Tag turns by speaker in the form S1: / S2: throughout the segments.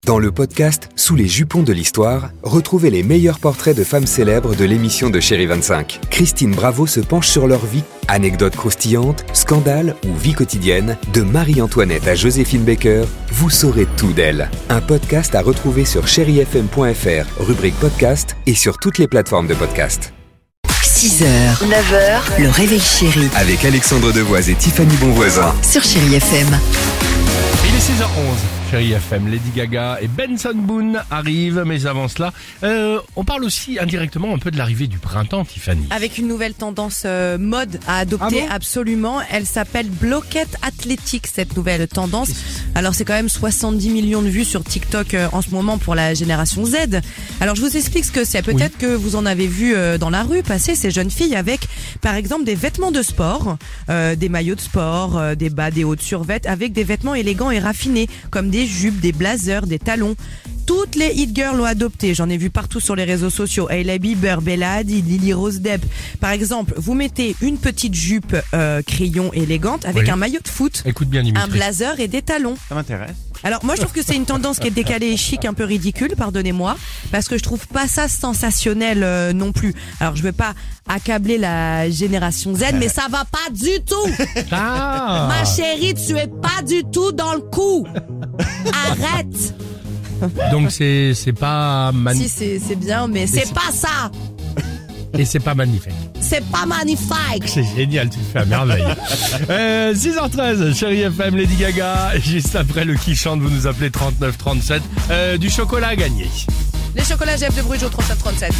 S1: Dans le podcast Sous les jupons de l'histoire, retrouvez les meilleurs portraits de femmes célèbres de l'émission de Chérie 25. Christine Bravo se penche sur leur vie. Anecdotes croustillantes, scandales ou vie quotidienne, de Marie-Antoinette à Joséphine Baker, vous saurez tout d'elle. Un podcast à retrouver sur chérifm.fr, rubrique podcast et sur toutes les plateformes de podcast.
S2: 6h, 9h, le réveil chéri
S1: Avec Alexandre Devoise et Tiffany Bonvoisin.
S2: sur Chéri FM.
S3: Il est 6h11, Chéri FM. Lady Gaga et Benson Boone arrivent, mais avant cela, on parle aussi indirectement un peu de l'arrivée du printemps, Tiffany.
S4: Avec une nouvelle tendance mode à adopter, absolument. Elle s'appelle Bloquette Athlétique, cette nouvelle tendance. Alors c'est quand même 70 millions de vues sur TikTok en ce moment pour la génération Z. Alors je vous explique ce que c'est. Peut-être que vous en avez vu dans la rue passer ces jeunes filles avec, par exemple, des vêtements de sport, des maillots de sport, des bas, des hauts de survêt, avec des vêtements élégants et raffinés, comme des jupes, des blazers, des talons. Toutes les hit girls l'ont adopté. J'en ai vu partout sur les réseaux sociaux. Hailey Bieber, Bella Hadid, Lily Rose Depp. Par exemple, vous mettez une petite jupe crayon élégante avec un maillot de foot,
S3: Écoute bien, Dimitri.
S4: un blazer et des talons.
S5: Ça m'intéresse.
S4: Alors moi je trouve que c'est une tendance qui est décalée et chic, un peu ridicule, pardonnez-moi, parce que je trouve pas ça sensationnel non plus. Alors je vais pas accabler la génération Z, mais ça va pas du tout.
S3: Ah
S4: Ma chérie, tu es pas du tout dans le coup. Arrête.
S3: Donc c'est pas
S4: Si c'est bien, mais c'est pas ça.
S3: Et c'est pas magnifique.
S4: C'est pas magnifique.
S3: C'est génial, tu le fais à merveille. 6h13, Chéri FM, Lady Gaga. Juste après le qui chante, vous nous appelez 3937. Du chocolat à gagner.
S4: Les chocolats Jeff de Bruges au 3737.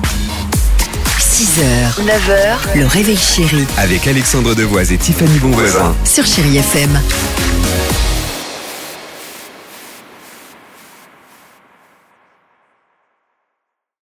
S2: 6h, 9h, le réveil chéri
S1: Avec Alexandre Devoise et Tiffany Bonvoisin.
S2: sur Chéri FM.